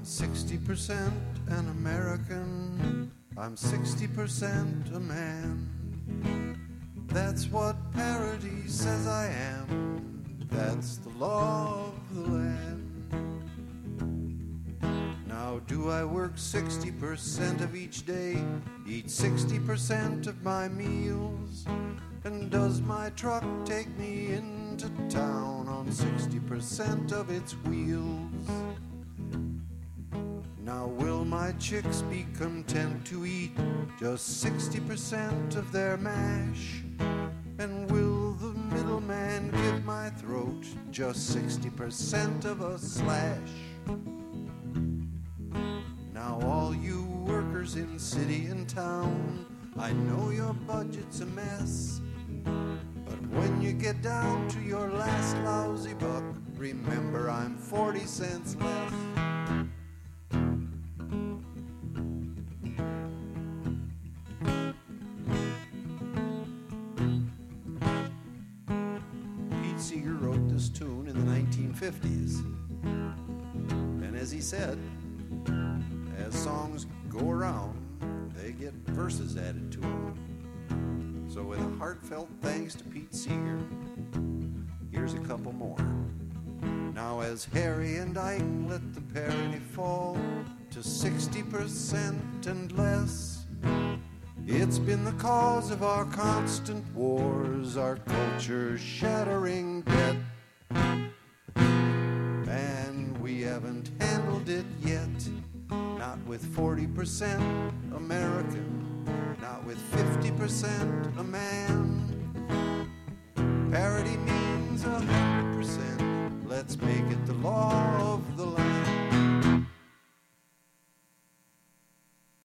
60% an American, I'm 60% a man. That's what parity says I am, that's the law of the land. Now do I work 60% of each day, eat 60% of my meals? And does my truck take me into town on 60% of its wheels? Now will my chicks be content to eat just 60% of their mash? And will the middleman give my throat just 60% of a slash? Now all you workers in city and town, I know your budget's a mess, but when you get down to your last lousy buck, remember I'm 40 cents less. Pete Seeger wrote this tune in the 1950s, and as he said, as songs go around, they get verses added to them. So with a heartfelt thanks to Pete Seeger, here's a couple more. Now as Harry and Ike let the parity fall to 60% and less, it's been the cause of our constant wars, our culture shattering debt. And we haven't handled it yet, not with 40% American, not with 50% a man.